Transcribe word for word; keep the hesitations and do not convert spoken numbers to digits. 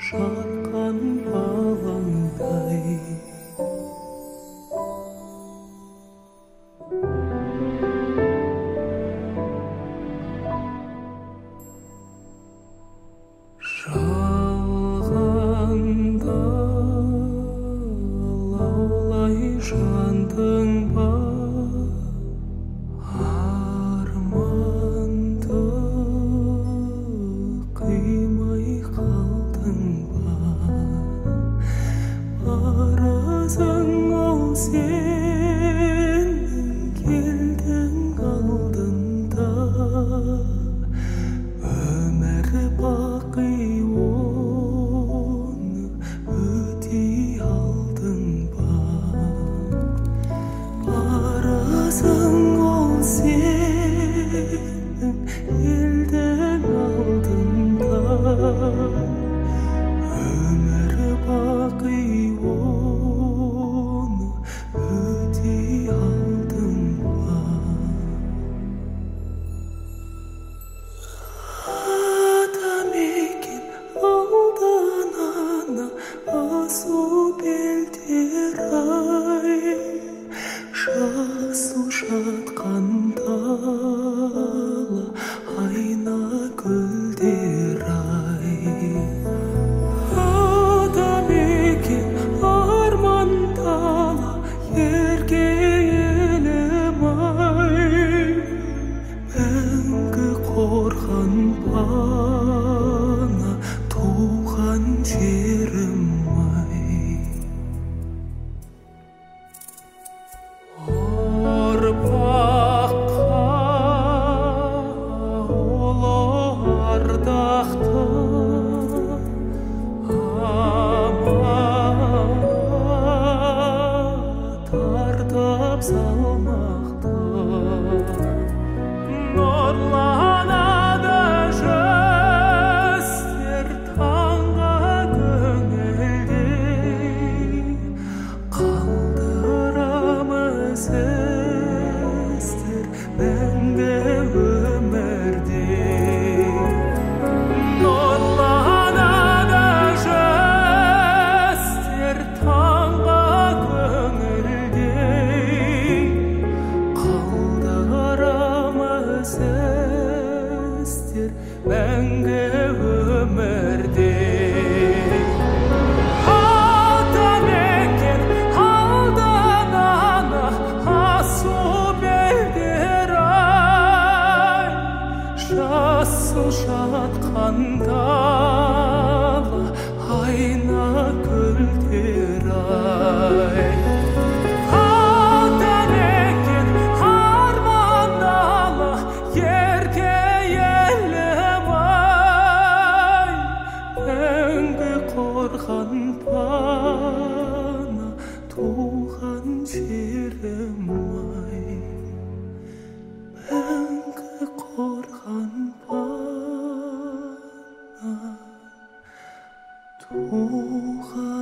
жатқан балаңдай. Жалғанда лаулай жандың ба, арманды қимай қалдың ба, арызың ол сенің келдің алдында, өмір бақи оны өтей алдың ба, арызың ол сенің елдің алдында, өмір бақи оны өтей алдың ба. Адам екен алданана асу белдер-ай, жасыл жатқан дала айна гүлдер-ай. Адам екен арман дала ерке елім-ай, мәңгі қорған бана туған жерім-ай. Ұрпаққа ұлы ардақты аманат ардап салмақты, нұрланады жүздер таңға көңілде, қалдырамыз іздер мәңгі өмірде. Нұрланады жүздер таңға көңілде, қалдырамыз іздер мәңгі өмірде. Адам екен алданана асу белдер-ай, жасыл жатқан дала айна гүлдер-ай. Адам екен арман дала ерке елім-ай, мәңгі қорған бана туған жерім-ай, мәңгі қорған бана туған